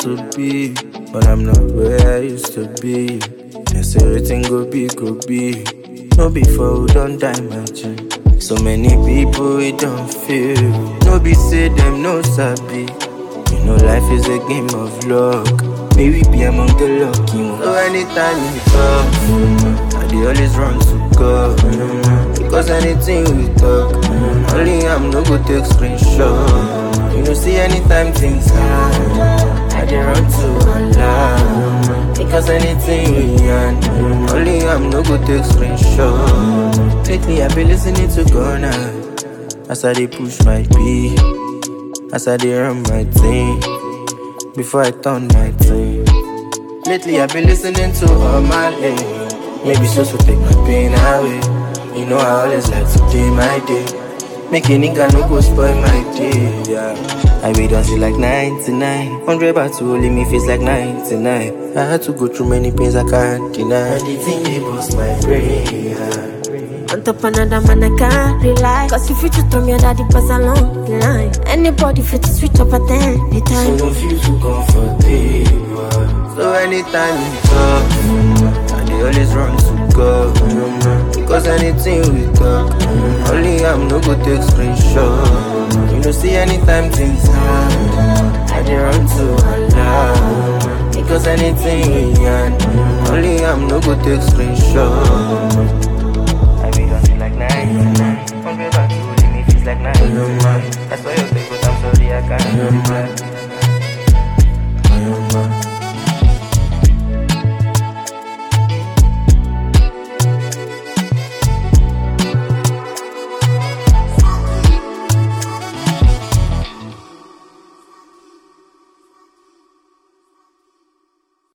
to be, but I'm not where I used to be. Yes, everything go be, go be. No before we don't die, my G. So many people we don't feel. No be say them no sabi. You know life is a game of luck. May we be among the lucky ones. So anytime we talk, I dey always run to God. Because anything we talk, only I'm no go take screenshot. You know see anytime things hard, I dey run to Allah. Because anything we yarn, only I'm no go take screenshot. Lately I been listening to Ghana, as I dey push my beat, as I dey run my thing, before I turn my thing. Lately I been listening to all my lane. Maybe so take my pain away. You know I always like to day my day. Make a nigga no go spoil my day, yeah. I wait until like 99. 100 baht to only me feels like 99. I had to go through many pains I can't deny. Anything they bust my brain, yeah. On top another man I can't rely. Cause if you just throw me a daddy pass along the line. Anybody fit to switch up at any time. So don't feel too comfortable. So anytime you talk, I dey always run to God. Because anything we talk, only I'm no go take screenshot. You know see anytime things hard, I dey run to Allah. Because anything we yarn, only I'm no go take screenshot. I be done feel like 99. 100 baht to only me feels like 99. That's why you think, but I'm sorry I can't.